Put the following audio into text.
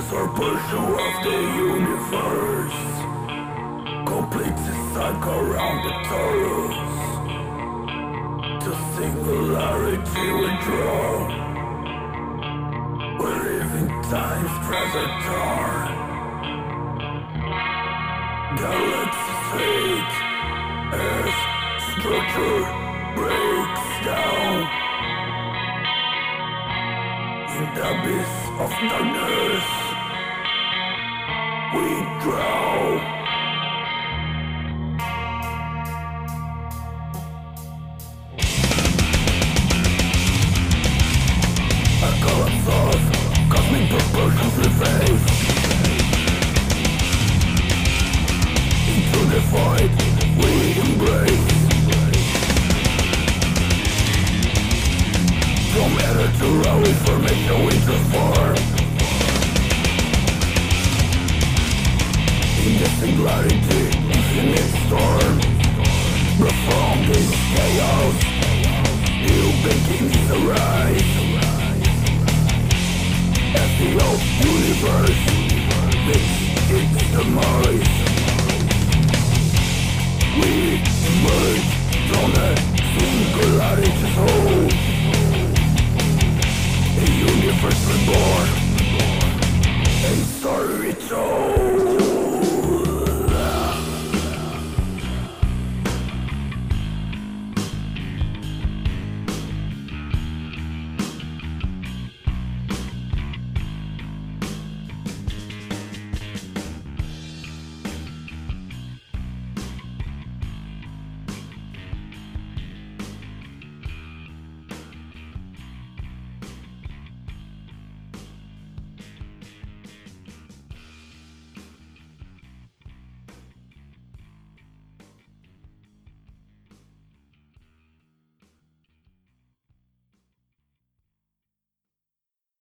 Our pursuit of the universe completes the cycle around the torus. To singularity we draw. We live in time's trajectory. Galaxy's fate as structure breaks down. In the abyss of darkness we drown. A collapse of cosmic proportions we face. Into the void we embrace. From matter to raw information we transform. In the singularity, infinite storm. Profound in chaos, new beginnings arise. As the old universe meets its demise, we emerge from the singularity's hold. A universe reborn, a story told.